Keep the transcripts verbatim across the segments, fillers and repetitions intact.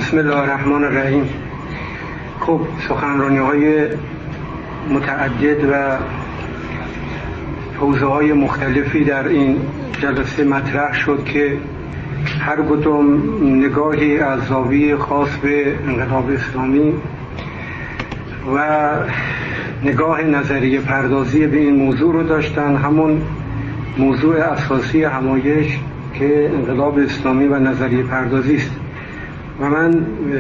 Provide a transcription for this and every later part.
بسم الله الرحمن الرحیم. خب سخنرانی های متعدد و حوزه های مختلفی در این جلسه مطرح شد که هر کدوم نگاهی از زاویه خاص به انقلاب اسلامی و نگاه نظریه پردازی به این موضوع رو داشتن، همون موضوع اساسی همایش که انقلاب اسلامی و نظریه پردازی است. و من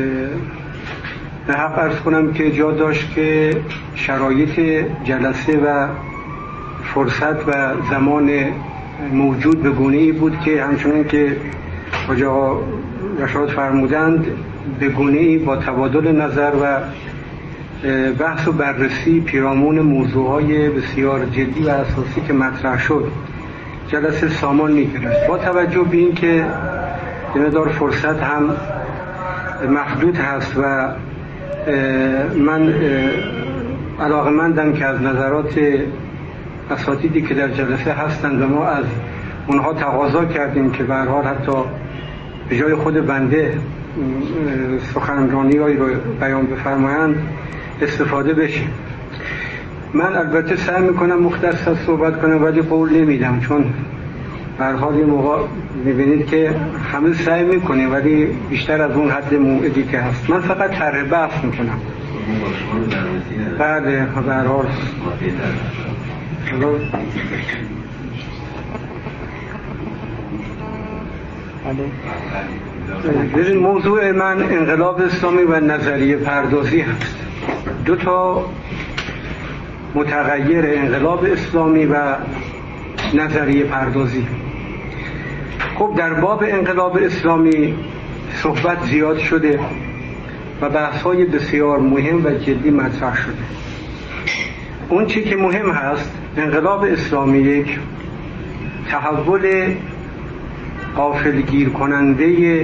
به حق عرض کنم که جا داشت که شرایط جلسه و فرصت و زمان موجود به گونه‌ای بود که همچنان که حاج آقا رشاد فرمودند به گونه‌ای با تبادل نظر و بحث و بررسی پیرامون موضوعهای بسیار جدی و اساسی که مطرح شد جلسه سامان می‌گرفت. با توجه به این که مقدار فرصت هم محدود هست و من علاقه‌مندم که از نظرات اساتیدی که در جلسه هستند و ما از اونها تقاضا کردیم که به هر حال حتی به جای خود بنده سخنرانی‌هایی رو بیان بفرمایند استفاده بشه. من البته سعی میکنم مختصر صحبت کنم ولی قول نمیدم، چون به هر حال این موقع میبینید که همه سعی میکنیم ولی بیشتر از اون حد موعدی که هست. من فقط طرح بحث میکنم. بله به هر حال ببین موضوع من انقلاب اسلامی و نظریه پردازی هست. دو تا متغیر انقلاب اسلامی و نظریه پردازی. خب در باب انقلاب اسلامی صحبت زیاد شده و بحث‌های بسیار مهم و جدی مطرح شده. اون چی که مهم هست، انقلاب اسلامی یک تحول غافلگیر کننده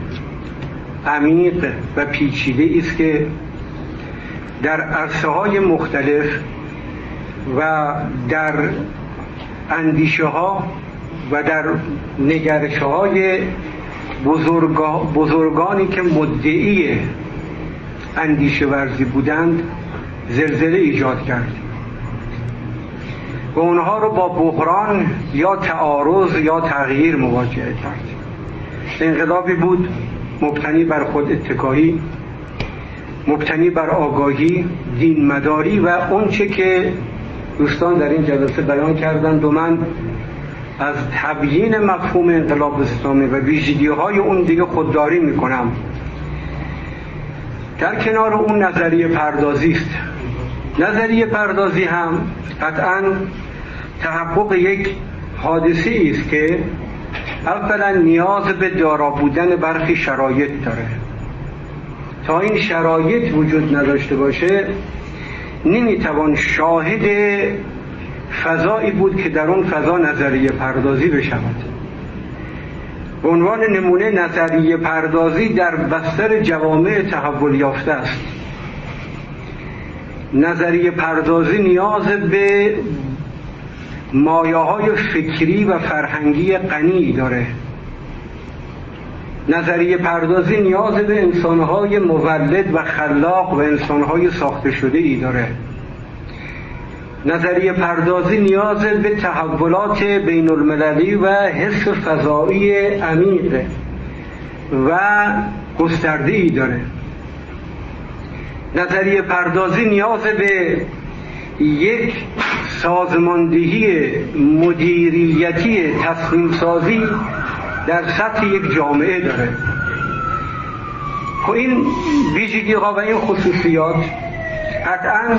عمیق و پیچیده است که در عرصه‌های مختلف و در اندیشه ها و در نگرش های بزرگا بزرگانی که مدعی اندیشه ورزی بودند زلزله ایجاد کرد و اونها رو با بحران یا تعارض یا تغییر مواجه کرد. انقلابی بود مبتنی بر خود اتکایی، مبتنی بر آگاهی، دین مداری و اون چه که دوستان در این جلسه بیان کردند و من از تبیین مفهوم انقلاب اسلامی و ویژگی‌های اون دیگه خودداری میکنم. در کنار اون نظریه پردازی است. نظریه پردازی هم قطعاً تحقق یک حادثه است که اولا نیاز به دارا بودن برخی شرایط داره. تا این شرایط وجود نداشته باشه نمیتوان شاهد فضایی بود که در اون فضا نظریه پردازی بشود. به عنوان نمونه نظریه پردازی در بستر جوامع تحول یافته است. نظریه پردازی نیاز به مایه‌های فکری و فرهنگی غنی داره. نظریه پردازی نیاز به انسان‌های مولد و خلاق و انسان‌های ساخته شده ای داره. نظریه پردازی نیاز به تحولات بین المللی و حس فضایی عمیق و گسترده ای داره. نظریه پردازی نیاز به یک سازماندهی مدیریتی تصمیم سازی در سطح یک جامعه داره. خب این ویژگی‌ها و این خصوصیات قطعاً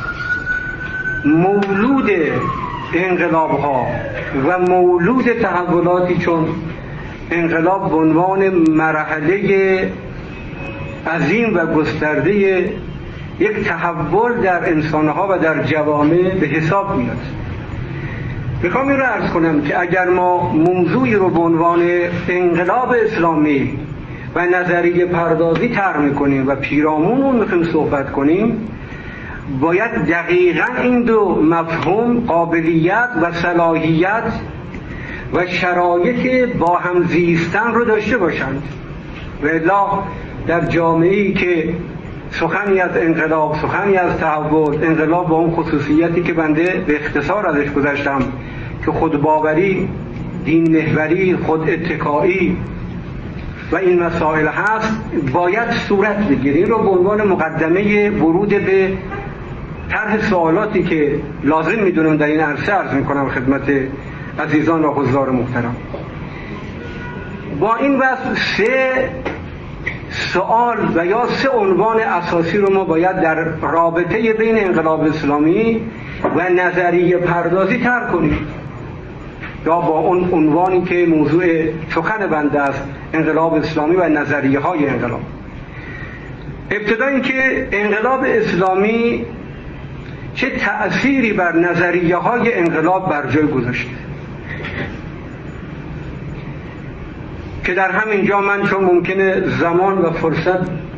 مولود انقلاب‌ها و مولود تحولاتی چون انقلاب به عنوان مرحله عظیم و گسترده یک تحول در انسان‌ها و در جوامع به حساب میاد. میخوام این رو عرض کنم که اگر ما موضوعی رو به عنوان انقلاب اسلامی و نظریه پردازی طرح میکنیم و پیرامون اون میخوایم صحبت کنیم، باید دقیقاً این دو مفهوم قابلیت و صلاحیت و شرایط با هم زیستن رو داشته باشند و الا در جامعه‌ای که سخنی از انقلاب، سخنی از تحول، انقلاب با اون خصوصیتی که بنده به اختصار ازش گذشتم که خودباوری، دین محوری، خود اتکایی و این مسائل هست، باید صورت بگیره. این رو به عنوان مقدمه ورود به طرح سوالاتی که لازم میدونم در این عرصه عرض میکنم خدمت عزیزان و حضار محترم. با این وصف سه سوال و یا سه عنوان اساسی رو ما باید در رابطه بین انقلاب اسلامی و نظریه پردازی طرح کنیم، یا با اون عنوانی که موضوع سخن بنده است، انقلاب اسلامی و نظریه های انقلاب. ابتدا این که انقلاب اسلامی چه تأثیری بر نظریه های انقلاب بر جای گذاشته، که در همین جا من چون ممکنه زمان و فرصت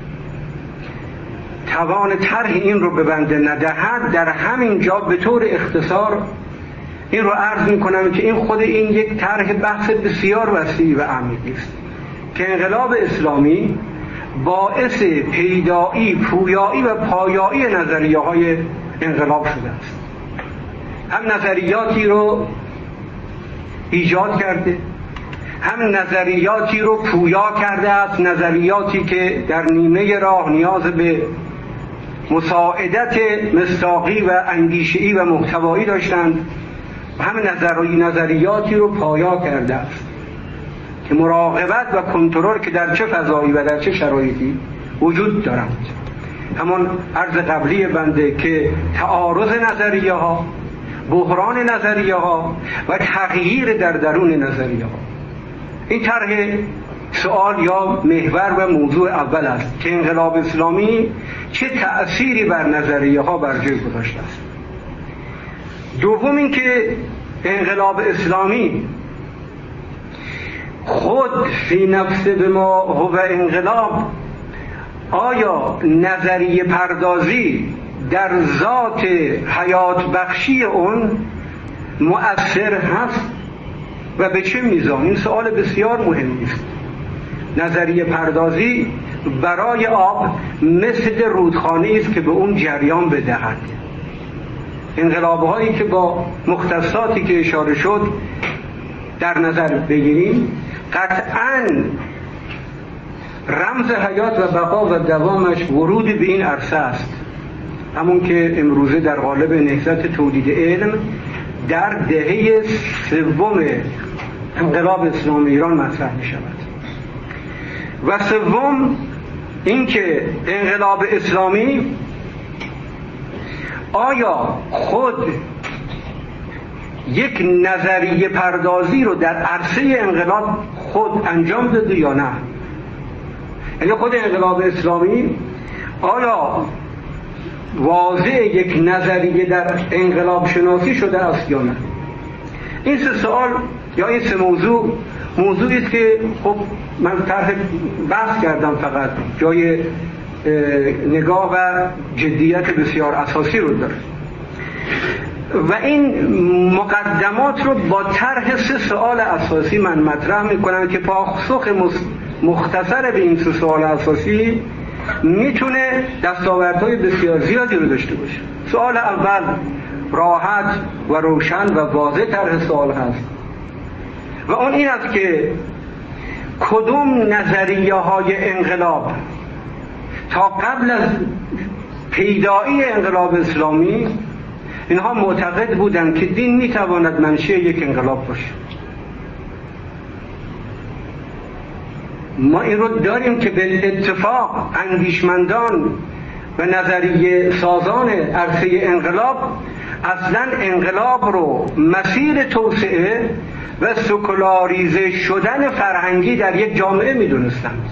توان طرح این رو به بنده ندهد، در همین جا به طور اختصار این رو عرض میکنم که این خود این یک طرح بحث بسیار وسیع و عمیقی است که انقلاب اسلامی باعث پیدایی، پویایی و پایایی نظریه های انقلاب شده است. هم نظریاتی رو ایجاد کرده، هم نظریاتی رو پویا کرده است، نظریاتی که در نیمه راه نیاز به مساعدت مصداقی و اندیشه‌ای و محتوایی داشتند، و هم نظری نظریاتی رو پایا کرده است که مراقبت و کنترل که در چه فضایی و در چه شرایطی وجود دارند. همان عرض قبلی بنده که تعارض نظریه ها، بحران نظریه ها و تغییر در درون نظریه ها، این طرح سوال یا محور و موضوع اول است که انقلاب اسلامی چه تأثیری بر نظریه ها بر جای گذاشته است. دوم این که انقلاب اسلامی خود فی نفس به ما هو انقلاب، آیا نظریه پردازی در ذات حیات بخشی اون مؤثر هست و به چه میزان؟ این سوال بسیار مهمی است. نظریه پردازی برای آب مثل رودخانه است که به اون جریان بدهد. انقلاب‌هایی که با مختصاتی که اشاره شد در نظر بگیریم، قطعاً رمز حیات و بقا و دوامش ورود به این عرصه است، همون که امروزه در قالب نهضت تولید علم در دهه سوم انقلاب اسلامی ایران مطرح می شود. و سوم این که انقلاب اسلامی آیا خود یک نظریه پردازی رو در عرصه انقلاب خود انجام داده یا نه؟ یعنی خود انقلاب اسلامی آیا واضع یک نظریه در انقلاب شناسی شده است یا نه؟ این سه سوال یا این سه موضوع موضوعی است که خب من طرح بحث کردم، فقط جای نگاه و جدیت بسیار اساسی رو داره و این مقدمات رو با طرح سه سوال اساسی من مطرح میکنم که پاسخ مختصر به این سه سوال اساسی میتونه دستاوردهای بسیار زیادی رو داشته باشه. سوال اول راحت و روشن و واضح طرح سوال هست و اون این است که کدوم نظریه های انقلاب تا قبل از پیدایی انقلاب اسلامی اینها معتقد بودند که دین میتواند منشأ یک انقلاب باشه. ما این رو داریم که به اتفاق اندیشمندان و نظریه سازان عرصه انقلاب اصلا انقلاب رو مسیر توسعه و سکولاریزه شدن فرهنگی در یک جامعه میدونستند،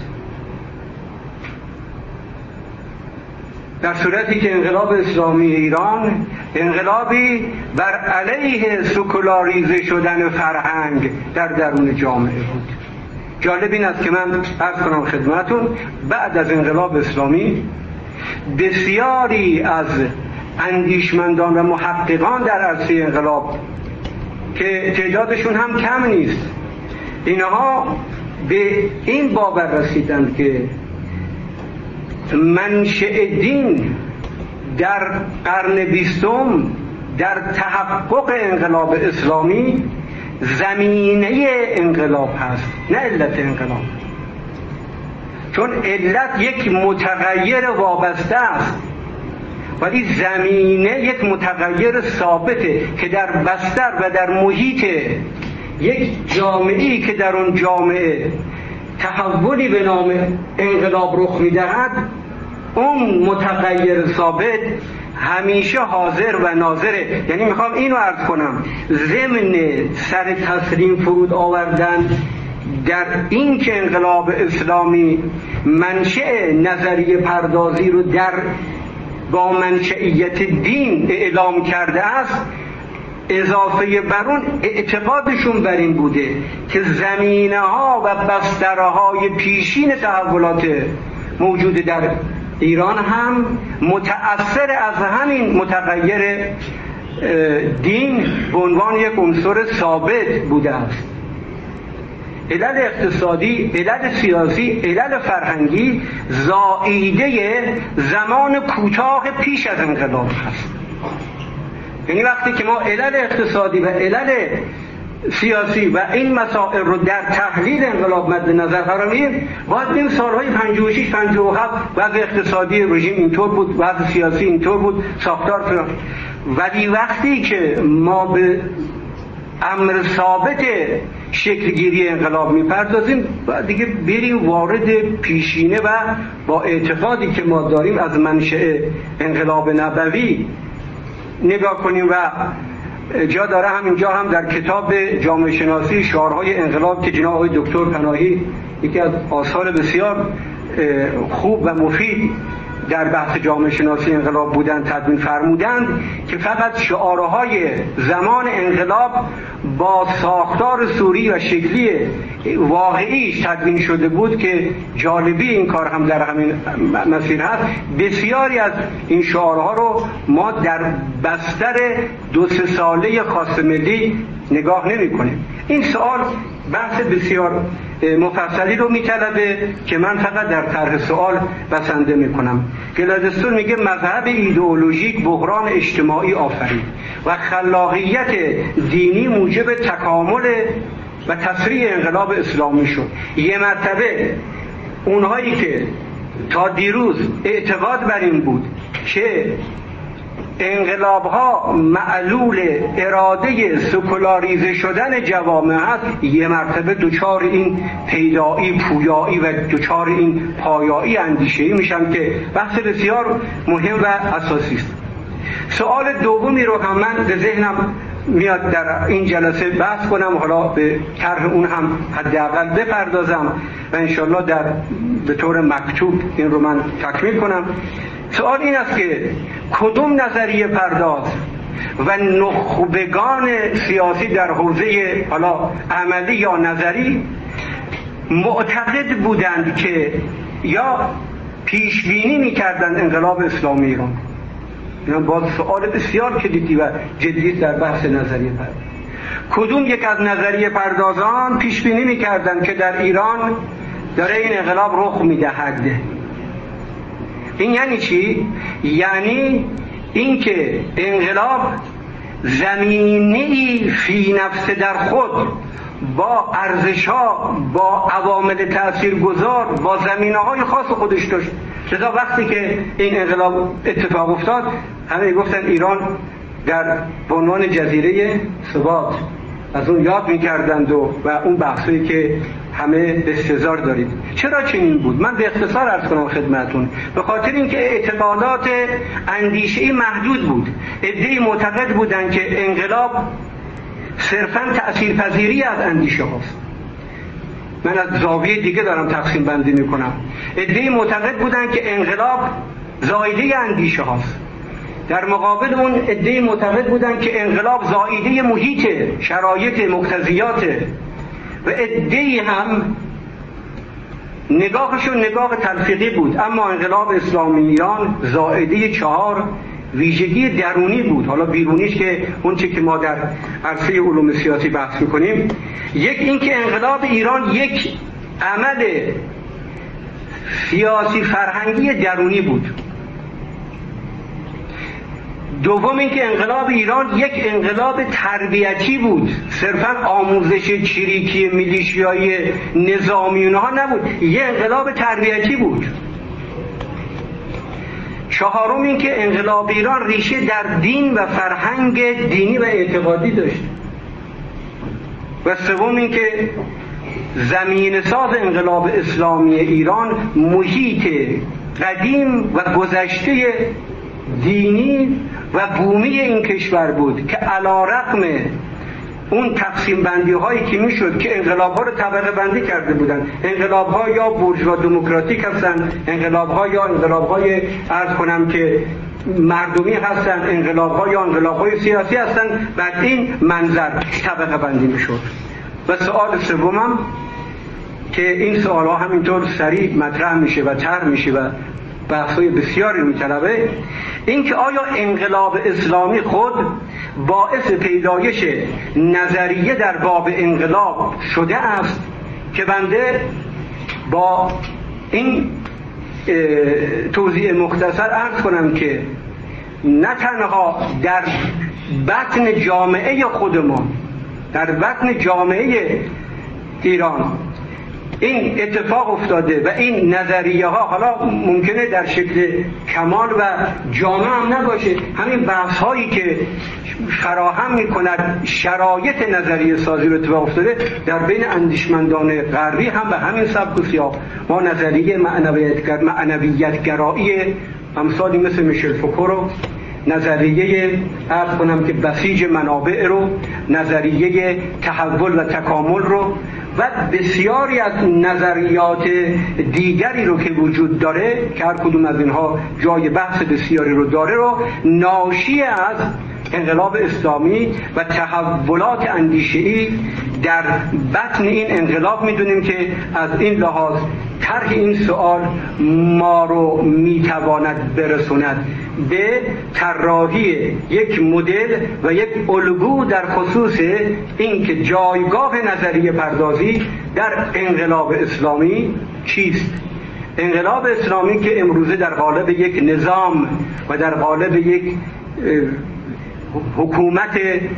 در صورتی که انقلاب اسلامی ایران انقلابی بر علیه سکولاریزه شدن فرهنگ در درون جامعه بود. جالب این است که من عرض کنم خدمتون بعد از انقلاب اسلامی بسیاری از اندیشمندان و محققان در عرصه انقلاب که تعدادشون هم کم نیست، اینها به این باور رسیدند که منشأ دین در قرن بیستم در تحقق انقلاب اسلامی زمینه انقلاب هست، نه علت انقلاب. چون علت یک متغیر وابسته است، ولی زمینه یک متغیر ثابته که در بستر و در محیط یک جامعه‌ای که در اون جامعه تحولی به نام انقلاب رخ می‌دهد، اون متغیر ثابت همیشه حاضر و ناظره. یعنی میخوام اینو عرض کنم، ضمن سر تسلیم فرود آوردن در این که انقلاب اسلامی منشأ نظریه پردازی رو در با منشئیت دین اعلام کرده است، اضافه بر اون اعتقادشون بر این بوده که زمینه ها و بستره های پیشین تحولات موجود در ایران هم متأثر از همین متغیر دین به عنوان یک عنصر ثابت بوده است. علل اقتصادی، علل سیاسی، علل فرهنگی زائیده زمان کوتاه پیش از انقلاب هست. یعنی وقتی که ما علل اقتصادی و علل سیاسی و این مسائل رو در تحلیل انقلاب مد نظر قرار میدیم، باید ببینیم سالهای پنجاه و شش پنجاه و هفت وضع اقتصادی رژیم اینطور بود، وضع سیاسی اینطور بود، ساختار فلان. ولی وقتی که ما به امر ثابت شکلگیری انقلاب میپردازیم، باید دیگه بریم وارد پیشینه و با اعتقادی که ما داریم از منشأ انقلاب نبوی نگاه کنیم. و جا داره همینجا هم در کتاب جامعه شناسی شعارهای انقلاب که جناب آقای دکتر پناهی یکی از آثار بسیار خوب و مفید در بحث جامعه شناسی انقلاب بودن تدوین فرمودند که فقط شعارهای زمان انقلاب با ساختار صوری و شکلی واقعیش تدوین شده بود که جالبی این کار هم در همین مسیر هست. بسیاری از این شعارها رو ما در بستر دو سه ساله خاص ملی نگاه نمی کنیم. این سوال بحث بسیار مفصلی رو میطلبه که من فقط در طرح سوال بسنده میکنم. گلادستون میگه مذهب ایدئولوژیک بحران اجتماعی آفرید و خلاقیت دینی موجب تکامل و تسریع انقلاب اسلامی شد. یه مرتبه اونهایی که تا دیروز اعتقاد بر این بود که انقلاب ها معلول اراده سکولاریزه شدن جوامع هست، یه مرتبه دوچار این پیدایی پویایی و دوچار این پایایی اندیشه‌ای میشن که بحث بسیار مهم و اساسی است. سوال دومی رو هم من به ذهنم میاد در این جلسه بحث کنم، حالا به طرح اون هم حداقل بپردازم و انشالله در به طور مکتوب این رو من تکمیل کنم. سوال این است که کدوم نظریه پرداز و نخبگان سیاسی در حوزه حالا عملی یا نظری معتقد بودند که یا پیش بینی می‌کردند انقلاب اسلامی ایران؟ این باز سوال بسیار کلیدی و جدی در بحث نظریه پرداز. کدوم یک از نظریه پردازان پیش بینی می‌کردند که در ایران داره این انقلاب رخ می‌دهد؟ این یعنی چی؟ یعنی اینکه انقلاب زمینه‌ای فی نفس در خود با ارزش‌ها، با عوامل تاثیرگذار، با زمینه‌های خاص خودش داشت. لذا وقتی که این انقلاب اتفاق افتاد، همه گفتن ایران در عنوان جزیره ثبات از اون یاد می‌کردند و و اون بحثی که همه استحضار دارید. چرا چنین بود؟ من به اختصار عرض کنم خدمتون. به خاطر اینکه اعتقادات اندیشه‌ای محدود بود. عده‌ای معتقد بودند که انقلاب صرفاً تأثیرپذیری از اندیشه هاست. من از زاویه دیگه دارم تقسیم بندی میکنم. عده‌ای معتقد بودند که انقلاب زائیده اندیشه هاست. در مقابل اون عده‌ای معتقد بودند که انقلاب زائیده محیط، شرایط، مقتضیات، و عده‌ای هم نگاهشون نگاه تلفیقی بود. اما انقلاب اسلامی ایران زائیده چهار ویژگی درونی بود. حالا بیرونیش که اون چه که ما در عرصه علوم سیاسی بحث می‌کنیم، یک این که انقلاب ایران یک عمل سیاسی فرهنگی درونی بود. دوم اینکه انقلاب ایران یک انقلاب تربیتی بود، صرفا آموزش چریکی میلیشیای نظامی اونها نبود، یک انقلاب تربیتی بود. چهارم اینکه انقلاب ایران ریشه در دین و فرهنگ دینی و اعتقادی داشت. و سوم اینکه زمین ساز انقلاب اسلامی ایران محیط قدیم و گذشته دینی و بومی این کشور بود که علی‌رغم اون تقسیم بندی هایی که میشد که انقلاب ها رو طبقه بندی کرده بودن، انقلاب ها یا بورژوا دموکراتیک هستن، انقلاب ها یا انقلاب های عرض کنم که مردمی هستن، انقلاب ها یا انقلاب های سیاسی هستن، بعد این منظر طبقه بندی میشد. و سوال سومم که این سوال ها همینطور سریع مطرح میشه و طرح میشه و بحث‌های بسیاری میطلبه، این که آیا انقلاب اسلامی خود باعث پیدایش نظریه در باب انقلاب شده است که بنده با این توضیح مختصر عرض کنم که نه تنها در بطن جامعه خودمان، در بطن جامعه ایران این اتفاق افتاده و این نظریه ها حالا ممکنه در شکل کمال و جامع هم نباشه، همین بحث هایی که فراهم میکند شرایط نظریه سازی رو اتفاق افتاده در بین اندیشمندان غربی هم به همین سبک و سیاق. ما نظریه معنویت گرایی امثالی مثل میشل فوکو رو، نظریه عرض کنم که بسیج منابع رو، نظریه تحول و تکامل رو و بسیاری از نظریات دیگری رو که وجود داره که هر کدوم از اینها جای بحث بسیاری رو داره رو ناشی از انقلاب اسلامی و تحولات اندیشه‌ای در بطن این انقلاب میدونیم که از این لحاظ طرح این سوال ما رو میتواند برسوند به طراحی یک مدل و یک الگو در خصوص این که جایگاه نظریه پردازی در انقلاب اسلامی چیست. انقلاب اسلامی که امروزه در قالب یک نظام و در قالب یک حکومت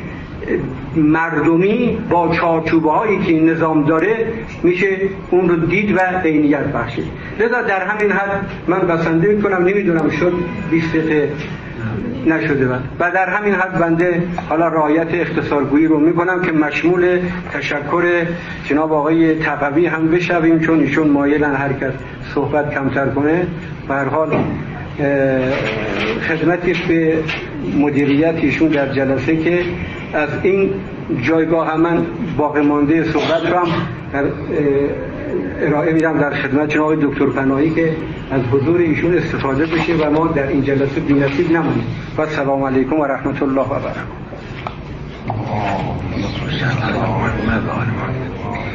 مردمی با چارچوبه هایی که این نظام داره میشه اون رو دید و عینیت بخشید. لذا در همین حد من بسنده میکنم، نمیدونم شد بیست دقیقه نشده و و در همین حد بنده حالا رعایت اختصارگویی رو میکنم که مشمول تشکر جناب آقای تقوی هم بشویم چون ایشون مایلن هر کس صحبت کمتر کنه. به هر حال خدمتی به مدیریت ایشون در جلسه که از این جایگاه من باقی مانده صحبت رو هم ارائه میدم در خدمت جناب دکتر پناهی که از حضور ایشون استفاده بشه و ما در این جلسه بی‌نصیب نمونیم. و السلام علیکم و رحمت الله و برکاته.